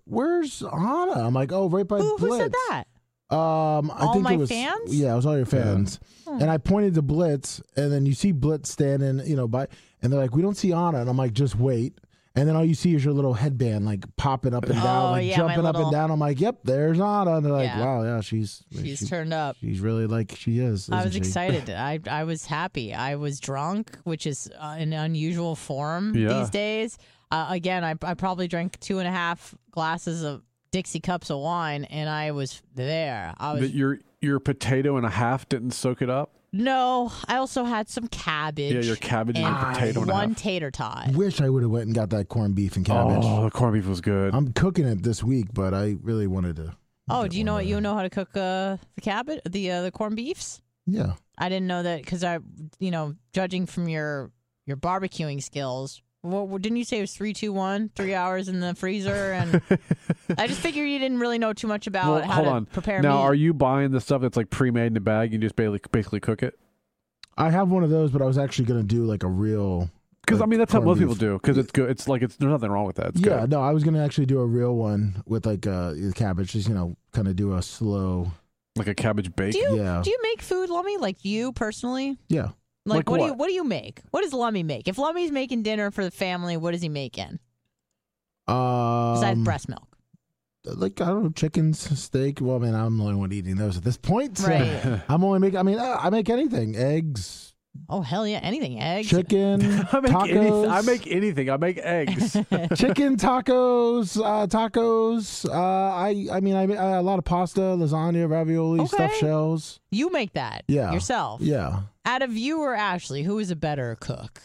Anna? I'm like, oh, right by
Who
Blitz.
said that?
I
All
think
my
it was,
fans?
Yeah, it was all your fans. And I pointed to Blitz, and then you see Blitz standing, by, and they're like, we don't see Anna. And I'm like, just wait. And then all you see is your little headband, like popping up and down,
Oh,
like
yeah,
jumping
my
up and
little-
down. I'm like, yep, there's Anna. And they're like,
Yeah.
wow, yeah, she's
Turned up.
she's really like she is.
I
isn't
was
she?
excited. I was happy. I was drunk, which is an unusual form
Yeah.
these days. Again, I probably drank 2.5 glasses of Dixie cups of wine, and I was there. I was
That your potato and a half didn't soak it up.
No, I also had some cabbage.
Yeah, your cabbage and
and
potato and a
one
half.
tater tot.
Wish I would have went and got that corned beef and cabbage.
Oh, the corned beef was good.
I'm cooking it this week, but I really wanted to.
Oh,
get
do you know
one
what?
of
You
them.
know how to cook the cabbage, the corned beefs?
Yeah.
I didn't know that because judging from your barbecuing skills, didn't you say it was 3, 2, 1, 3 hours in the freezer? And I just figured you didn't really know too much about how
hold
to
on.
prepare
Now,
meat.
are you buying the stuff that's like pre-made in a bag? You just basically cook it?
I have one of those, but I was actually going to do like a real.
Because
like,
I mean, that's how
corned
most
beef.
people do. Because it's good. It's there's nothing wrong with that. It's
Yeah,
good.
no, I was going to actually do a real one with like the cabbage, just kind of do a slow.
Like a cabbage bake.
do you
yeah.
do you make food, Lummy? Like you personally?
Yeah.
Like
Like
what do you make? What does Lummy make? If Lummy's making dinner for the family, what is he making besides breast milk?
Like, I don't know, chickens, steak. Well, I mean, I'm the only one eating those at this point. So
Right.
I'm only making. I mean, I make anything: eggs,
Oh hell yeah, anything, eggs.
chicken,
I make
tacos.
anything. I make anything. I make eggs.
chicken tacos, tacos. I mean, I make a lot of pasta, lasagna, ravioli,
Okay.
stuffed shells.
You make that yourself.
Yeah.
Out of you or Ashley, who is a better cook?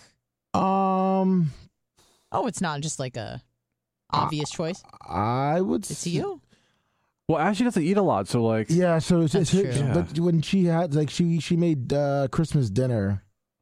Oh, it's not just like a obvious choice.
I would.
It's you.
Well, Ashley doesn't eat a lot, so like.
Yeah, so
That's true.
but when she had she made Christmas dinner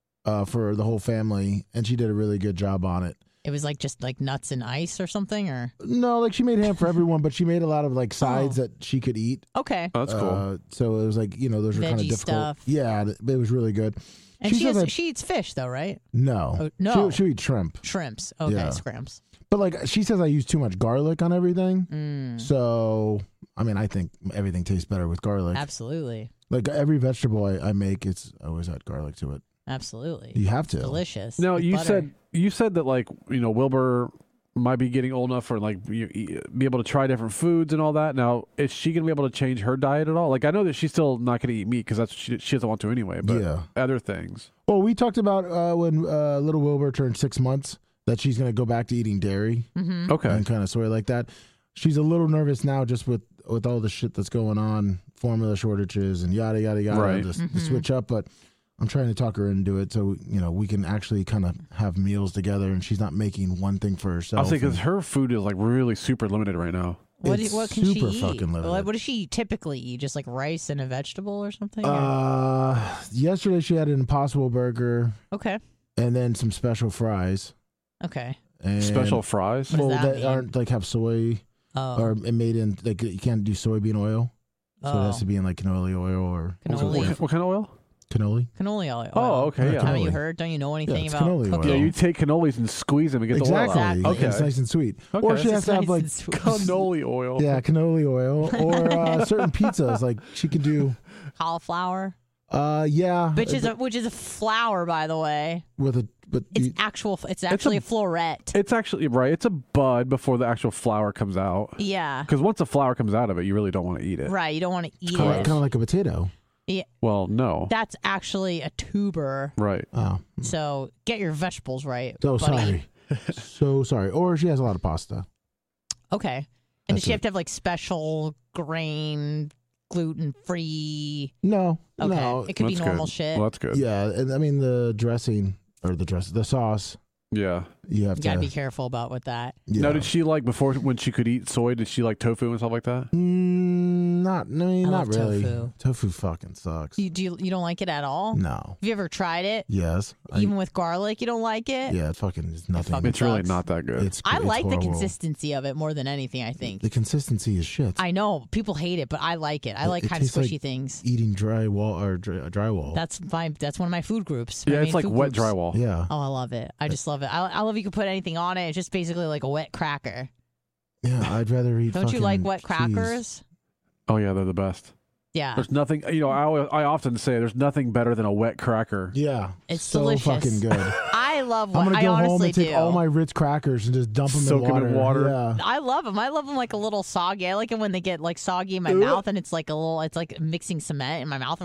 for the whole family, and she did a really good job on it.
It was like just like nuts and ice or something, or
No, like she made ham for everyone, but she made a lot of like sides that she could eat.
okay.
Oh, that's cool.
So it was like those were kind of
Veggie
difficult.
stuff.
Yeah, it was really good.
And she
says that-
she eats fish though, right?
no,
Oh, no.
she eat shrimp,
Shrimps. Okay,
Yeah.
scrimps.
but like she says I use too much garlic on everything.
Mm,
So I mean, I think everything tastes better with garlic.
absolutely,
Like every vegetable I make, it's always had garlic to it.
absolutely.
You have to.
Delicious.
Now
with
you
butter.
said that like Wilbur might be getting old enough for like be able to try different foods and all that. Now is she gonna be able to change her diet at all? Like I know that she's still not gonna eat meat because that's she doesn't want to anyway. But
Yeah.
other things.
Well, we talked about when little Wilbur turned 6 months that she's going to go back to eating dairy
Mhm.
Okay.
and kind of soy like that. She's a little nervous now just with all the shit that's going on, formula shortages and yada, yada, yada,
Right.
to switch up. But I'm trying to talk her into it so, we can actually kind of have meals together and she's not making one thing for herself.
I'll say because
and
her food is like really super limited right now.
What
it's
can she
super
eat?
fucking limited.
What does she typically eat? Just like rice and a vegetable or something? or-
Yesterday she had an Impossible Burger
Okay.
and then some special fries.
Okay.
And,
Special fries.
What does
well,
that
that
mean?
aren't like have soy
Oh.
or made in like you can't do soybean oil. So it has
Oh.
to be in like canola oil or
Cannoli.
What kind of oil?
cannoli.
Cannoli oil.
Oh, okay. Yeah.
Haven't you
cannoli.
heard? Don't you know anything
it's
about
cannoli
cooking?
oil.
Yeah, you take cannolis and squeeze them and get
Exactly.
the oil out.
Exactly.
It's nice and sweet.
Okay.
Or she has
It's
to have
nice
like
and sweet.
Cannoli oil.
yeah, cannoli oil or certain pizzas like she could do
Cauliflower,
yeah,
which is a flour, by the way.
with a but
It's
you-
it's actually a floret.
It's actually right. It's a bud before the actual flour comes out.
Yeah.
Because once the flour comes out of it, you really don't want to eat it.
Right. You don't want to eat
kind
it.
of like a potato.
Well, no.
That's actually a tuber.
Right.
Oh,
So get your vegetables right.
so
buddy.
sorry, so sorry. Or she has a lot of pasta.
Okay. And does
That's
she
it.
have to have like special grain, gluten free?
No,
Okay.
no,
It could be
That's
normal
good.
shit.
Well, that's good.
yeah, and I mean the dressing or the sauce.
Yeah.
You have
You
to.
got to be careful about with that.
yeah.
Now, did she like before when she could eat soy? Did she like tofu and stuff like that?
Not. I mean,
I
not
love
really.
tofu.
Tofu fucking sucks.
You don't like it at all?
No.
Have you ever tried it?
Yes.
Even with garlic, you don't like it?
yeah, it fucking is nothing.
fucking
It's really
sucks.
not that good.
I
it's
like the
horrible.
consistency of it more than anything, I think.
The consistency is shit.
I know people hate it, but I like it. I like
it
kind of
tastes like
squishy things.
Eating drywall or drywall.
That's fine. That's one of my food groups.
yeah,
My
it's
main
like
food
wet
groups.
drywall.
yeah.
Oh, I love it. I just love it. I love you can put anything on it. It's just basically like a wet cracker.
Yeah, I'd rather eat.
Don't you like
fucking
wet
cheese.
crackers?
Oh yeah, they're the best.
Yeah.
There's nothing. I often say there's nothing better than a wet cracker.
Yeah,
It's
so
delicious.
fucking good.
I love
I'm
what
gonna
I
go home
honestly
and take
do.
all my Ritz crackers and just dump them
Soak 'em in water.
Yeah.
I love them. I love them like a little soggy. I like it when they get like soggy in my mouth and it's like it's like mixing cement in my mouth.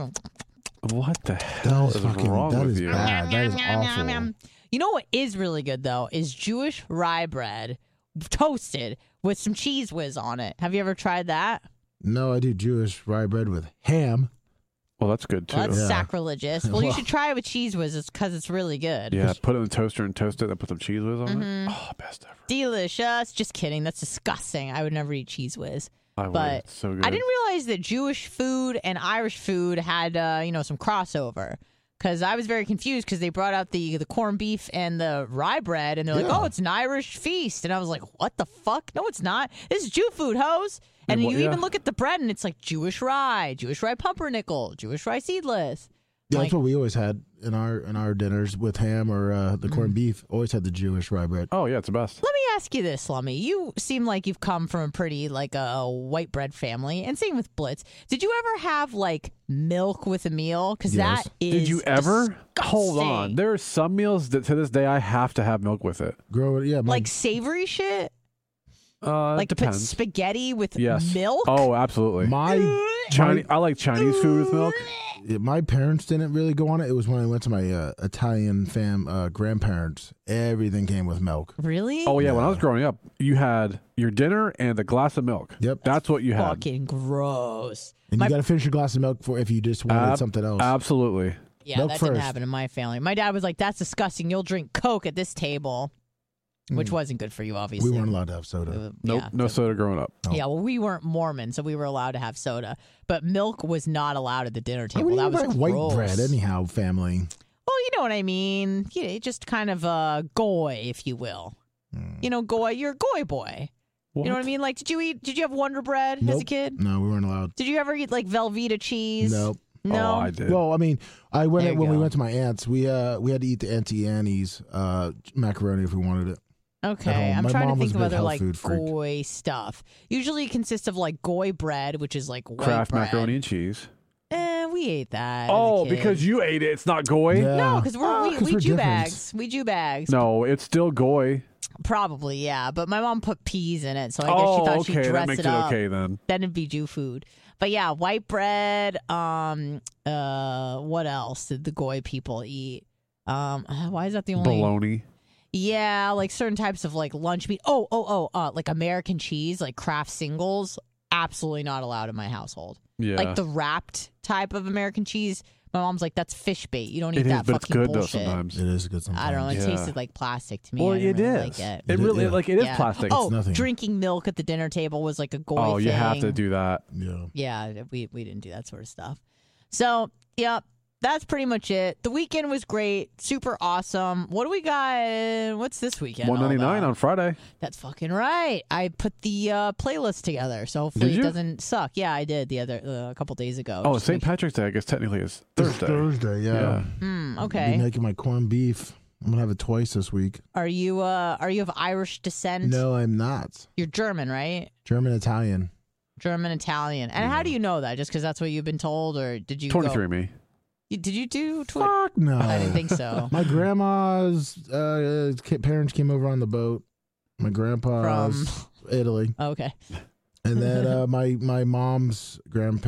What the hell
That
is
is fucking.
wrong
That
with
is
you?
bad. That is awful.
You know what is really good though is Jewish rye bread toasted with some cheese whiz on it. Have you ever tried that?
No, I do Jewish rye bread with ham.
Well, that's good too.
Well, that's
Yeah.
sacrilegious. Well, you should try it with Cheese Whiz. It's because it's really good.
Yeah, put it in the toaster and toast it. Then put some cheese whiz on
Mm-hmm.
it. Oh, best ever.
Delicious. Just kidding. That's disgusting. I would never eat Cheese Whiz.
I would.
But
It's so good.
I didn't realize that Jewish food and Irish food had, some crossover. Because I was very confused because they brought out the corned beef and the rye bread, and they're like,
Yeah.
"Oh, it's an Irish feast," and I was like, "What the fuck? No, it's not. This is Jew food, hoes." And
Yeah,
you
well,
even
yeah.
look at the bread, and it's like Jewish rye pumpernickel, Jewish rye seedless.
Yeah,
Like-
that's what we always had in our dinners with ham or the corned beef. Always had the Jewish rye bread.
Oh yeah, it's the best.
Let me ask you this, Slummy. You seem like you've come from a pretty a white bread family, and same with Blitz. Did you ever have milk with a meal? Because
Yes.
that is
Did you ever?
disgusting.
Hold on. There are some meals that to this day I have to have milk with it.
My
savory shit?
It
Put
depends.
spaghetti with
Yes.
milk?
Oh, absolutely. Chinese. I like Chinese food with milk.
My parents didn't really go on it. It was when I went to my Italian grandparents. Everything came with milk.
Really?
Oh yeah, when I was growing up, you had your dinner and a glass of milk.
Yep.
That's what you had.
Fucking gross.
And you got to finish your glass of milk if you just wanted something else.
Absolutely.
Yeah,
Milk
that
first.
didn't happen in my family. My dad was like, "That's disgusting. You'll drink Coke at this table," which wasn't good for you, obviously.
We weren't allowed to have soda.
Nope.
Yeah,
No
so-
soda growing up.
Yeah, well, we weren't Mormon, so we were allowed to have soda, but milk was not allowed at the dinner
What
table.
do you
That
mean
was
by
gross.
white bread, anyhow, family?
Well, you know what I mean. Just kind of goy, if you will. Goy. You're a goy boy. You know what I mean? Did you have Wonder Bread as a
Nope.
kid?
No, we weren't allowed.
Did you ever eat Velveeta cheese?
Nope.
No.
Oh, I did.
Well, I mean, I went
There you
when we
go.
went to my aunt's. We had to eat the Auntie Annie's macaroni if we wanted it.
Okay,
home.
I'm
My
trying to
mom was
think
a
of
big
other
health food freak.
goy stuff. Usually it consists of goy bread, which is white
Kraft
bread.
macaroni and cheese.
We ate that. as a
Oh,
kid.
because you ate it. It's not goy.
Yeah.
No, because we
'cause we're
Jew
different.
bags. We Jew bags.
No, it's still goy.
Probably, yeah. But my mom put peas in it, so I guess she
Oh,
thought
okay.
she'd dress
That makes
it
it
up.
okay then.
Then it'd be Jew food. But yeah, white bread. What else did the goy people eat? Why is that the only?
Bologna.
Yeah, certain types of lunch meat. Like American cheese, Kraft singles. Absolutely not allowed in my household.
Yeah.
The wrapped type of American cheese. My mom's like, that's fish bait. You don't eat
It is,
that
but it's
fucking
good
bullshit.
though sometimes.
It is good sometimes.
I don't know. It
Yeah.
tasted like plastic to me.
Well,
I didn't
it
really
is.
like it.
It really
Yeah.
it is
Yeah.
plastic.
Oh,
nothing.
drinking milk at the dinner table was a goy
Oh,
thing.
you have to do that.
Yeah.
Yeah, we didn't do that sort of stuff. So, yeah, that's pretty much it. The weekend was great. Super awesome. What do we got? What's this weekend? all
$199
about?
on Friday.
That's fucking right. I put the playlist together, so hopefully
Did
it
you?
doesn't suck. Yeah, I did a couple days ago.
Oh,
Just
St.
make-
Patrick's Day, I guess technically is
It's
Thursday.
Thursday, yeah.
Hmm,
I'll be
okay.
making my corned beef. I'm gonna have it twice this week.
Are you of Irish descent?
No, I'm not.
You're German, right?
German Italian.
German Italian. And how do you know that? Just because that's what you've been told, or did you?
23 me.
Did you do?
Fuck no.
I didn't think so.
My grandma's parents came over on the boat. My grandpa's Italy,
Okay.
and then my mom's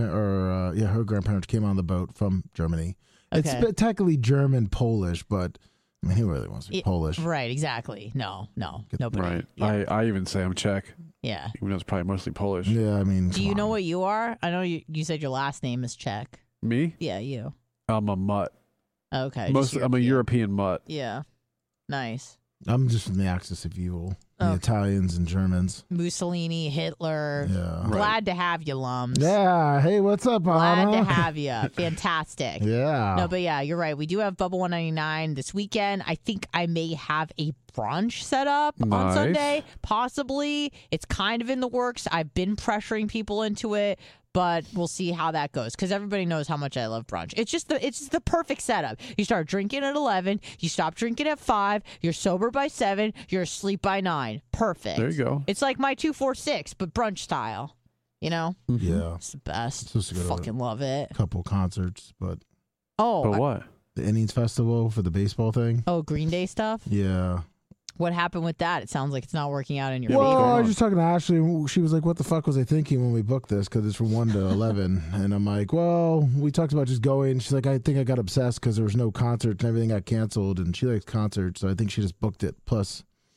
her grandparents came on the boat from Germany.
Okay.
It's technically German Polish, but I mean, who really wants to be Polish?
Right. Exactly. No. Nobody.
Right.
Yeah.
I even say I'm Czech,
Yeah.
even though it's probably mostly Polish.
Yeah, I mean,
Do
come
you know
on.
what you are? I know you said your last name is Czech.
Me?
Yeah, you.
I'm a mutt.
Okay. just
Mostly, I'm a European mutt.
Yeah. Nice.
I'm just from the axis of evil. The
Okay.
Italians and Germans.
Mussolini, Hitler.
Yeah.
Glad to have you, Lums.
Yeah. Hey, what's up,
Glad
Anna?
to have you. Fantastic.
Yeah.
No, but yeah, you're right. We do have Bubba 199 this weekend. I think I may have a brunch set up on
Nice.
Sunday. Possibly. It's kind of in the works. I've been pressuring people into it, but we'll see how that goes because everybody knows how much I love brunch. It's just the perfect setup. You start drinking at 11, you stop drinking at 5, you're sober by 7, you're asleep by 9. Perfect.
There you go.
It's like my 246, but brunch style. You know?
Yeah.
It's the best.
Supposed to go to
Fucking love it.
a couple concerts, but
Oh,
But what?
the Indians Festival for the baseball thing.
oh, Green Day stuff?
Yeah.
What happened with that? It sounds like it's not working out in your
Well,
favor.
I was just talking to Ashley. And she was like, "What the fuck was I thinking when we booked this? Because it's from 1 to 11." And I'm like, "Well, we talked about just going." She's like, "I think I got obsessed because there was no concerts and everything got canceled." And she likes concerts, so I think she just booked it. Plus,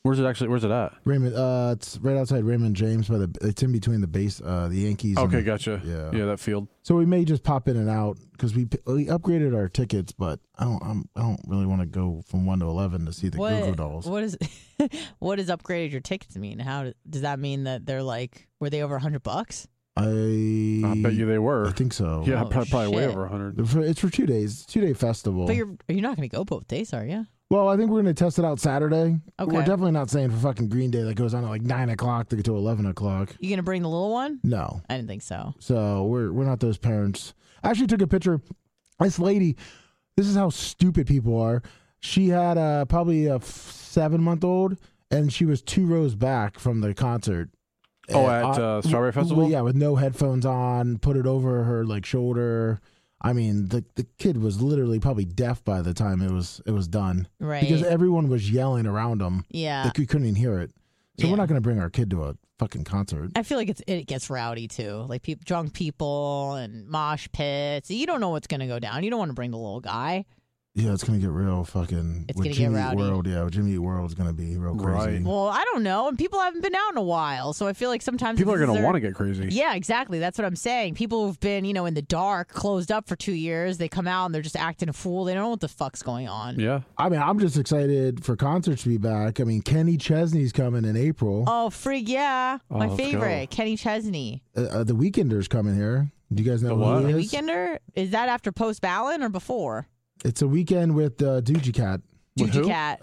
Where's it at?
Raymond. It's right outside Raymond James. It's in between the base, the Yankees.
Okay,
and,
gotcha. Yeah, that field.
So we may just pop in and out because we upgraded our tickets, but I don't really want to go from 1 to 11 to see the Goo Goo Dolls.
What is what does upgraded your tickets mean? How does that mean that they're like, were they over $100?
I
bet you they were.
I think so.
Yeah,
Oh,
probably way
shit.
over 100.
It's for 2 days. 2-day festival.
But you're not going to go both days, are you?
Well, I think we're going to test it out Saturday.
Okay.
We're definitely not saying for fucking Green Day that goes on at like 9 o'clock to get to 11 o'clock.
You going to bring the little one?
No.
I didn't think so.
So we're not those parents. I actually took a picture. This lady, this is how stupid people are. She had probably a 7-month-old, and she was 2 rows back from the concert.
Oh, at Strawberry Festival?
Yeah, with no headphones on, put it over her like shoulder. I mean, the kid was literally probably deaf by the time it was done.
Right.
Because everyone was yelling around him.
Yeah.
Like we couldn't even hear it. So
Yeah.
we're not going to bring our kid to a fucking concert.
I feel like it gets rowdy too. Like drunk people and mosh pits. You don't know what's going to go down. You don't want to bring the little guy.
Yeah, it's going to get real fucking...
It's
with
gonna get
Jimmy Eat
rowdy.
World, yeah, with Jimmy Eat World is going to be real crazy.
Right.
Well, I don't know. And people haven't been out in a while. So I feel like sometimes
People are going to
they're-
want to get crazy.
Yeah, exactly. That's what I'm saying. People who've been, in the dark, closed up for 2 years, they come out and they're just acting a fool. They don't know what the fuck's going on.
Yeah.
I mean, I'm just excited for concerts to be back. I mean, Kenny Chesney's coming in April.
Oh, frig, yeah.
Oh,
My
let's
favorite,
go.
Kenny Chesney.
The Weekender's coming here. Do you guys know
The
who
what?
he
The
is?
Weekender? Is that after Post Malone or before?
It's a weekend with Doja Cat.
With
Doja
who?
Cat.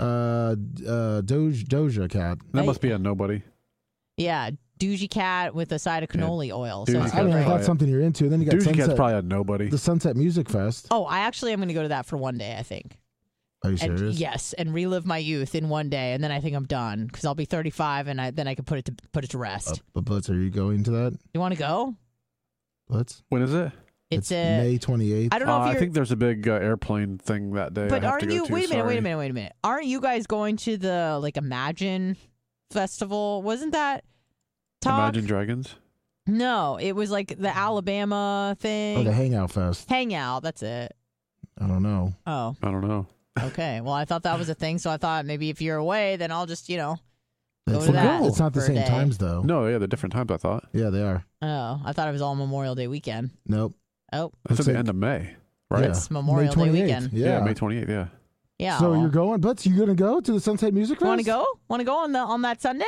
Doja Cat.
That must be a nobody.
Yeah, Doja Cat with a side of cannoli oil. So
Doja
it's
Cat's
I mean,
great.
if that's something you're into. Then you got
Doja Cat's
Sunset,
probably a nobody.
the Sunset Music Fest.
Oh, I actually am going to go to that for one day, I think.
Are you
And
serious?
yes, and relive my youth in one day, and then I think I'm done because I'll be 35, and then I can put it to rest.
But Blitz, are you going to that?
You want to go?
Blitz?
When is it?
It's
May 28th.
I don't know if
I
you're.
think there's a big airplane thing that day.
But
I have
aren't
to go
you?
to,
Wait a
sorry.
minute. Aren't you guys going to the Imagine festival? Wasn't that talk?
Imagine Dragons.
No, it was like the Alabama thing.
Oh, the Hangout Fest.
Hangout. That's it.
I don't know.
Oh,
I don't know.
okay. Well, I thought that was a thing, so I thought maybe if you're away, then I'll just Go
It's,
to that
it's not the
for a
same
day.
times, though.
No, yeah, they're different times, I thought.
Yeah, they are.
Oh, I thought it was all Memorial Day weekend.
Nope.
Oh,
That's at
Looks
the
like-
end of May, right?
Yeah.
it's Memorial
May
Day
28th.
weekend.
Yeah.
May 28th, yeah.
Yeah.
So
well.
you're going, Blitz? You gonna go to the Sunset Music Fest?
Want to go? Want to go on that Sunday?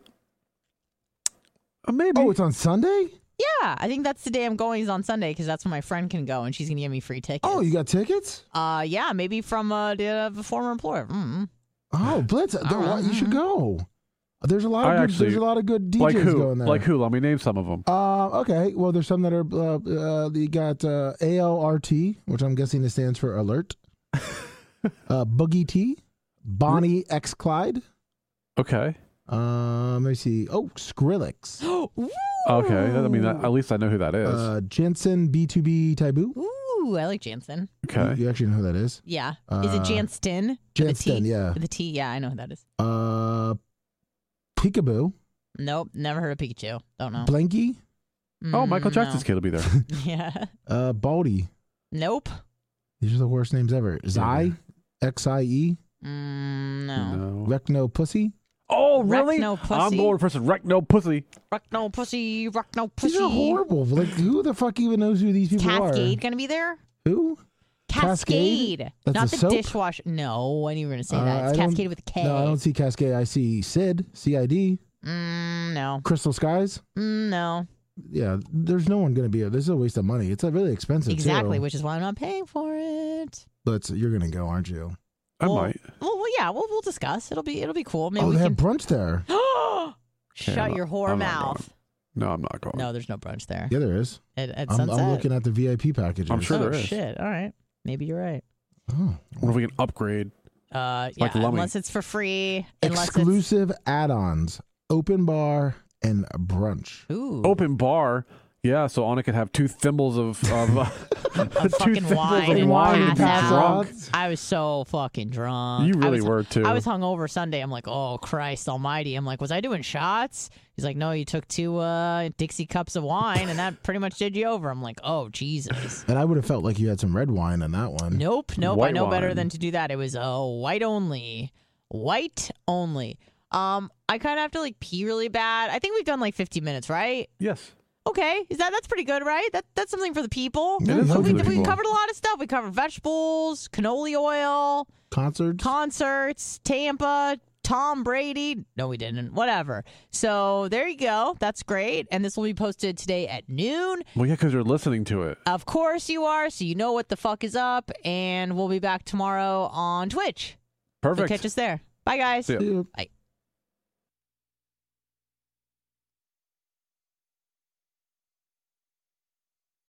Maybe.
Oh, it's on Sunday?
Yeah, I think that's the day I'm going is on Sunday because that's when my friend can go and she's gonna give me free tickets.
Oh, you got tickets?
Yeah, maybe from the former employer.
Oh, Blitz, you should go. There's a lot
I
of good,
actually-
there's a lot of good DJs
like who?
going there.
Like who? Let me name some of them.
Okay. Well, there's some that are you got ALRT, which I'm guessing it stands for alert. Boogie T, Bonnie X Clyde.
Okay.
Let me see. Oh, Skrillex.
Okay. I mean, at least I know who that is.
Jensen B2B Taboo.
Ooh, I like Jansen.
Okay.
You actually know who that is?
Yeah, is it Janston? With a
Janston,
T?
yeah.
With a T, yeah, I know who that is.
Peekaboo.
Nope, never heard of Pikachu. Don't know.
Blanky.
Oh, Michael Jackson's kid will be there.
Yeah.
Baldy.
Nope.
These are the worst names ever. Xie. XIE.
No.
No.
Recno Pussy.
Oh, really?
Recno pussy?
I'm going for some Recno pussy.
Rock no pussy. Rock no pussy.
These are horrible. Like, who the fuck even knows who these
Is
people
Cascade
are?
gonna be there?
Who?
Cascade.
That's
Not
a
the
soap?
dishwasher. No, I knew you were going to say that.
I
It's
don't-
Cascade with a K.
No, I don't see Cascade. I see Sid. CID.
No.
Crystal Skies.
No.
Yeah, there's no one going to be here. This is a waste of money. It's really expensive,
Exactly,
too.
which is why I'm not paying for it.
But you're going to go, aren't you?
I
Well,
might.
Well, yeah, we'll discuss. It'll be cool. Maybe
Oh,
we
they
can.
have brunch there.
Shut
I'm
your
not-
whore
I'm not
mouth.
No, I'm not going.
No, there's no brunch there.
Yeah, there is.
At
I'm
Sunset.
looking at the VIP packages.
I'm sure
oh
there is.
shit! All right, maybe you're right.
Oh.
I wonder if we can upgrade.
Yeah,
Like Lummi.
unless it's for free. Unless
Exclusive add-ons, open bar, and brunch.
it's ooh
Open bar. Yeah, so Anna could have 2 thimbles of
of
two
fucking
thimbles
wine
of
and
wine and
pass
be
out.
drunk.
I was so fucking drunk.
You
I
really
was-
were too.
I was hungover Sunday. I'm like, oh Christ Almighty! I'm like, was I doing shots? He's like, no, you took 2 Dixie cups of wine, and that pretty much did you over. I'm like, oh Jesus.
And I would have felt like you had some red wine on that one.
Nope. I
White
know better
wine.
than to do that. It was white only. White only. I kind of have to like pee really bad. I think we've done like 50 minutes, right?
Yes.
Okay, that's pretty good, right? That's something for the people.
Yeah,
is something for the
We
people.
covered a lot of stuff. We covered vegetables, cannoli oil, concerts, Tampa, Tom Brady. No, we didn't. Whatever. So there you go. That's great. And this will be posted today at noon.
Well, yeah, because you're listening to it.
Of course you are, so you know what the fuck is up. And we'll be back tomorrow on Twitch.
Perfect.
So catch us there. Bye, guys.
See ya.
Bye.